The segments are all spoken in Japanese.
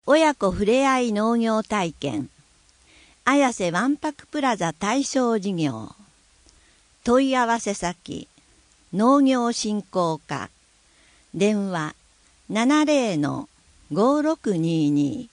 親子ふれあい農業体験、綾瀬わんぱくプラザ対象事業、問い合わせ先、農業振興課、電話70-5622。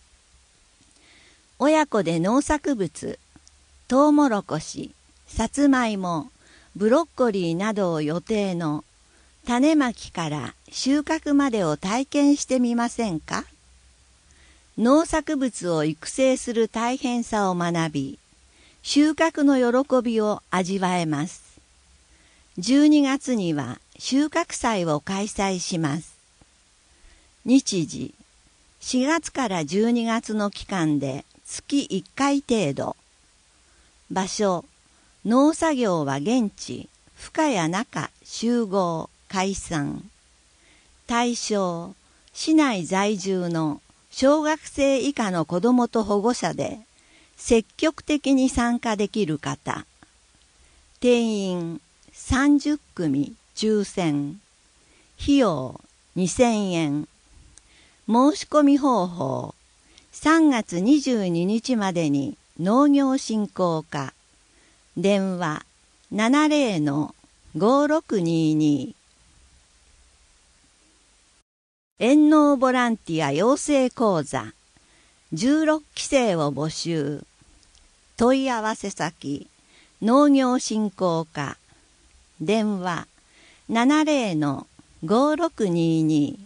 親子で農作物、トウモロコシ、さつまいも、ブロッコリーなどを予定の種まきから収穫までを体験してみませんか？農作物を育成する大変さを学び、収穫の喜びを味わえます。12月には収穫祭を開催します。日時、4月から12月の期間で月1回程度。場所、農作業は現地、深谷中集合解散。対象、市内在住の小学生以下の子どもと保護者で積極的に参加できる方。定員30組抽選。費用2000円。申し込み方法、3月22日までに農業振興課、電話70-5622。遠農ボランティア養成講座、16期生を募集。問い合わせ先、農業振興課、電話70-5622。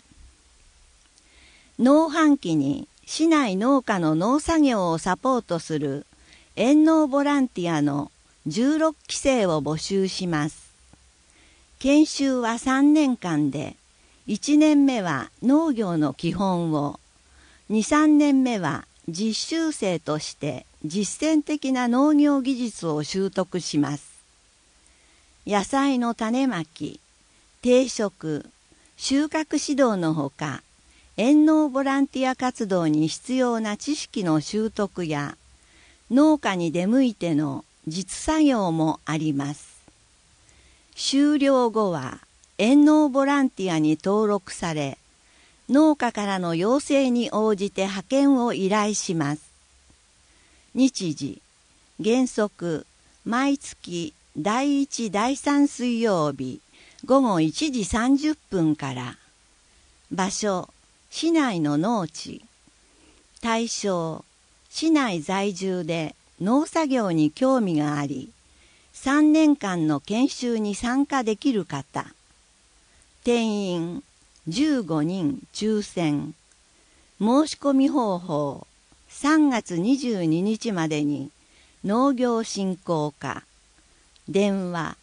農繁期に市内農家の農作業をサポートする遠農ボランティアの16期生を募集します。研修は3年間で、1年目は農業の基本を、2、3年目は実習生として実践的な農業技術を習得します。野菜の種まき、定食、収穫指導のほか、遠農ボランティア活動に必要な知識の習得や、農家に出向いての実作業もあります。修了後は、遠農ボランティアに登録され、農家からの要請に応じて派遣を依頼します。日時、原則、毎月第1、第3水曜日、午後1時30分から。場所、市内の農地。対象、市内在住で農作業に興味があり、3年間の研修に参加できる方。定員15人抽選。申し込み方法、3月22日までに農業振興課。電話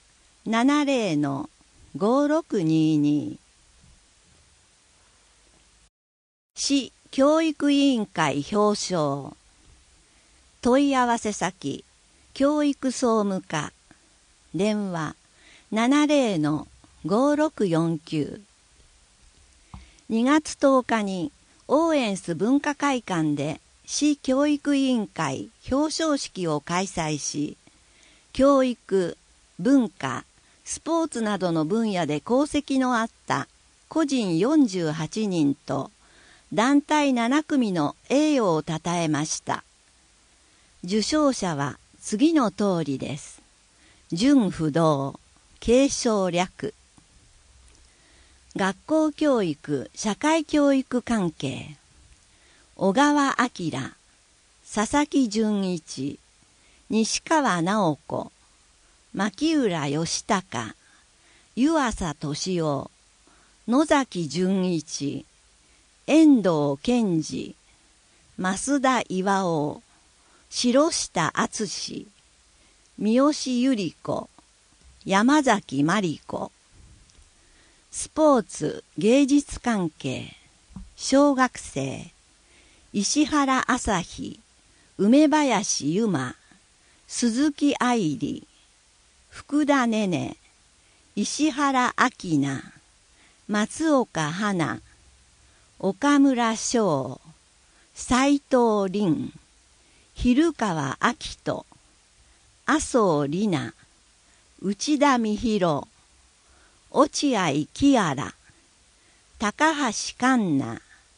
70-5622。市教育委員会表彰。問い合わせ先、教育総務課。電話70-5649。2月10日にオーエンス文化会館で市教育委員会表彰式を開催し、教育、文化、スポーツなどの分野で功績のあった個人48人と団体7組の栄誉をたたえました。受賞者は次の通りです。順不動、継承略。学校教育、社会教育関係。小川明、佐々木純一、西川直子、牧浦義孝、湯浅俊夫、野崎純一、遠藤健二、増田巌、城下敦、三好百合子、山崎真理子。スポーツ芸術関係。小学生、石原朝日、梅林由真、鈴木愛理、福田ねね、石原明菜、松岡花、岡村翔、斉藤凛、蛭川明人、麻生里奈、内田美弘、落合キアラ、高橋環奈、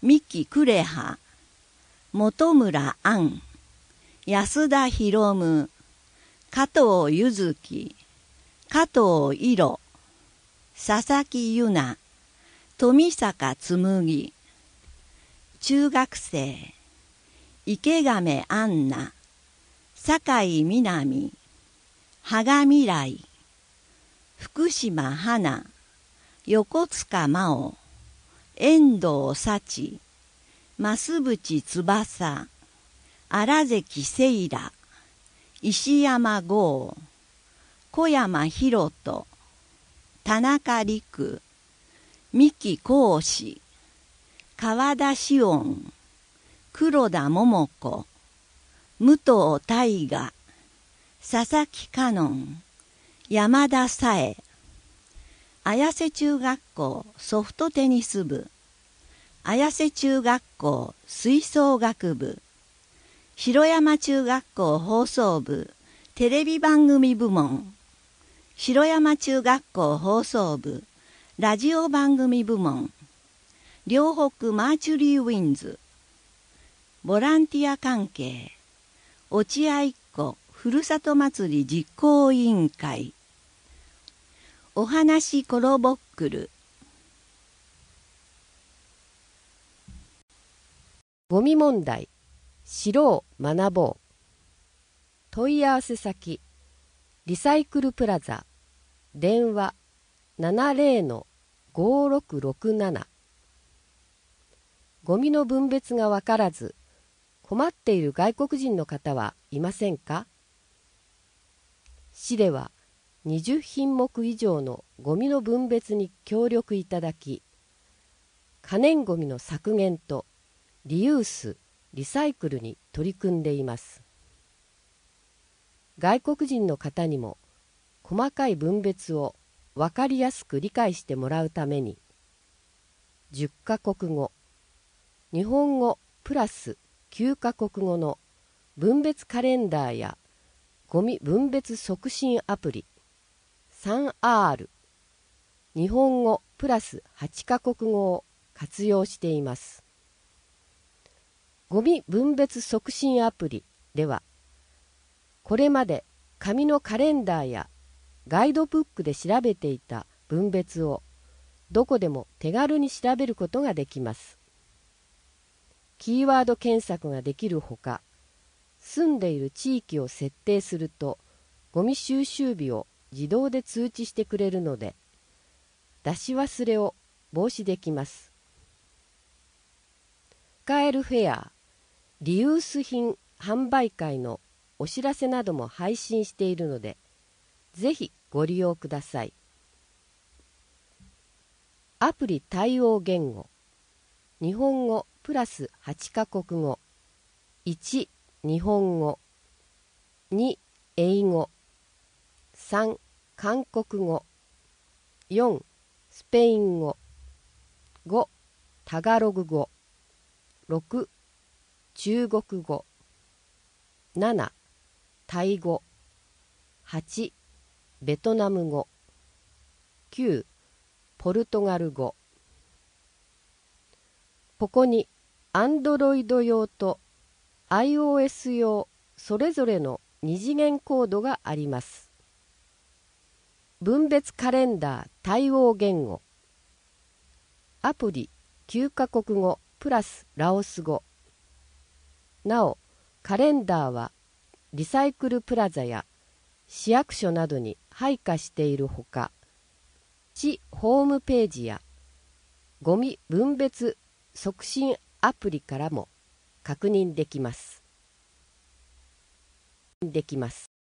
三木呉葉、本村杏、安田博夢、加藤ゆずき、加藤いろ、佐々木ゆな、富坂紬、中学生、池亀アンナ、酒井みなみ、羽賀未来、福島花、横塚真央、遠藤幸、増渕翼、荒関聖羅、石山剛、小山博人、田中陸、三木浩志、川田紫音、黒田桃子、武藤大我、佐々木香音、山田紗恵、綾瀬中学校ソフトテニス部、綾瀬中学校吹奏楽部、城山中学校放送部テレビ番組部門、城山中学校放送部ラジオ番組部門、両北マーチュリーウィンズ、ボランティア関係、落合っ子ふるさと祭り実行委員会、おはなしコロボックル。 ゴミ問題、知ろう学ぼう。問い合わせ先、リサイクルプラザ、電話 70-5667。ゴミの分別がわからず、困っている外国人の方はいませんか？市では20品目以上のゴミの分別に協力いただき、可燃ゴミの削減とリユース・リサイクルに取り組んでいます。外国人の方にも細かい分別を分かりやすく理解してもらうために、10カ国語、日本語プラス9カ国語の分別カレンダーやゴミ分別促進アプリ 3R、 日本語プラス8カ国語を活用しています。ゴミ分別促進アプリでは、これまで紙のカレンダーやガイドブックで調べていた分別をどこでも手軽に調べることができます。キーワード検索ができるほか、住んでいる地域を設定するとゴミ収集日を自動で通知してくれるので、出し忘れを防止できます。使えるフェア、リユース品販売会のお知らせなども配信しているので、ぜひご利用ください。アプリ対応言語、日本語プラス8カ国語、1日本語、2英語、3韓国語、4スペイン語、5タガログ語、6中国語、7タイ語、8ベトナム語、9ポルトガル語。ここに Android 用と iOS 用それぞれの2次元コードがあります。分別カレンダー対応言語、アプリ9カ国語プラスラオス語。なお、カレンダーはリサイクルプラザや市役所などに配下しているほか、市ホームページやゴミ分別促進アプリからも確認できます。